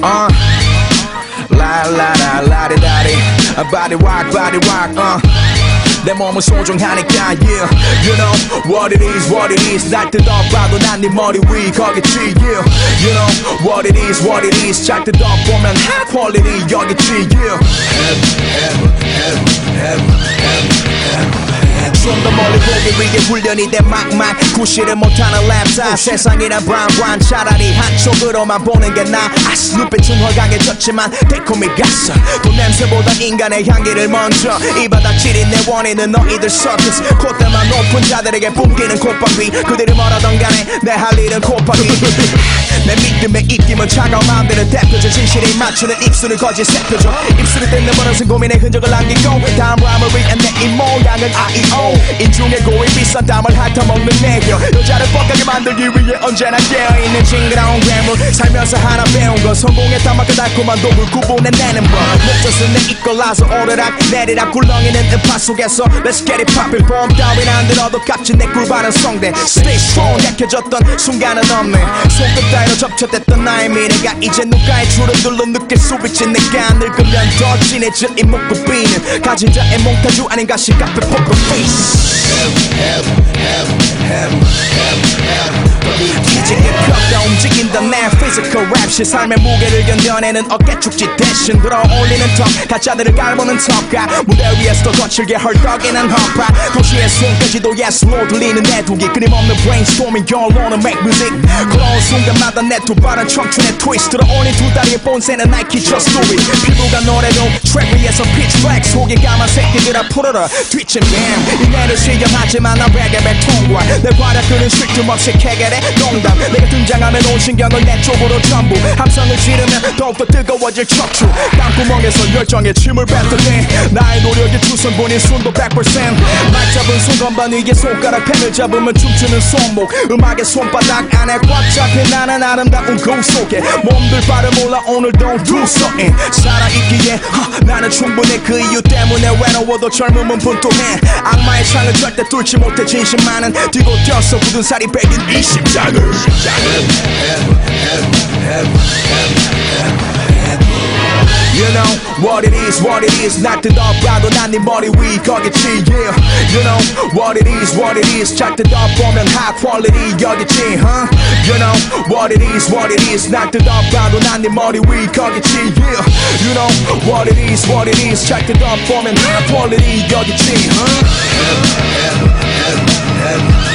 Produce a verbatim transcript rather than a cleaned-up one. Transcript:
uh La la la la di da di body rock body rock uh 내 몸은 소중하니까 yeah You know what it is what it is 날 뜯어봐도 난 네 머리 위 거겠지 yeah You know what it is what it is 잘 뜯어보면 high quality 여기지 yeah 좀 더 멀리 보기 위해 훈련이 된 막막 구실을 못하는 랩사 세상이란 브라운 차라리 한쪽으로만 보는 게 나아 아스 눈빛은 허강해졌지만 달콤히 갔어 돈 냄새보다 인간의 향기를 먼저 이 바닥 지린 내 원인은 너희들 서커스 콧대만 높은 자들에게 뿜기는 콧방귀 그들이 뭐라던 간에 내 할 일은 콧방귀 내 믿음의 입김은 차가운 마음들을 대표줘 진실에 맞추는 입술을 거짓 세표줘 입술을 뜯는 버릇은 고민의 흔적을 남기고 다음 라임을 위한 내 이 모양은 아이오 인중의 고이 비싼 땀을 핥아먹는 내겨 여자를 뻑하게 만들기 위해 언제나 깨어있는 징그러운 괴물 살면서 하나 배운 건 성공했다 만큼 달콤한 독을 구분해내는 법 목젖은 내 이끌라서 오르락 내리락 굴렁이는 음파 속에서 Let's get it poppin' 봄 따윈 안 들어도 값진 내 꿀바른 성대 Stay strong 약해졌던 순간은 없네 손끝 따위로 접촉됐던 나의 미래가 이제 누가의 주름들로 느낄 수 있지 내가 늙으면 더 진해질 이 목구비는 가진 자의 몽타주 아닌가 시각배 포크 페이스 기지개 펴다 움직인다 내 physical rap 시 삶의 무게를 견뎌내는 어깨축지 대신 들어올리는 턱 가짜들을 깔보는 턱가 무대 위에서도 거칠게 헐떡이는 허파 도시의 손까지도 yes no 들리는 내 독이 끊임없는 brainstorming 결론은 make music 걸어온 순간마다 내 두 발은 청춘의 트위스트 들어오는 두 다리의 본새는 나이키 just do it 피부가 노래도 트랙 위에서 pitch black 속에 까만 새끼들아 풀어라 뒤침 damn 이 내를 실험하지만 난 레게백 통과 내 활약들은 쉴 틈 없이 캐결해 농담 내가 등장하면 온 신경을 내 쪽으로 전부 함성을 지르면 더욱더 뜨거워질 척추 땀구멍에서 열정의 침을 뱉어내 나의 노력이 투성분인 순도 백 퍼센트 막 잡은 손 건반 위에 손가락 펜을 잡으면 춤추는 손목 음악의 손바닥 안에 꽉 잡힌 나는 아름다운 그 속에 몸들 발을 몰라 오늘도 do something 살아있기에 허, 나는 충분해 그 이유 때문에 외로워도 젊음은 분투해 악마의 창을 절대 뚫지 못해 진심만은 뛰고 뛰어서 굳은 살이 백인 이 심장을 You know what it is, what it is 날 뜯어봐도 난 네 머리 위 거겠지 yeah You know what it is, what it is 잘 뜯어보면 high quality 여기지 huh? You know what it is, what it is 날 뜯어봐도 난 네 머리 위 거겠지 yeah You know what it is, what it is 잘 뜯어보면 high quality 여기지 huh?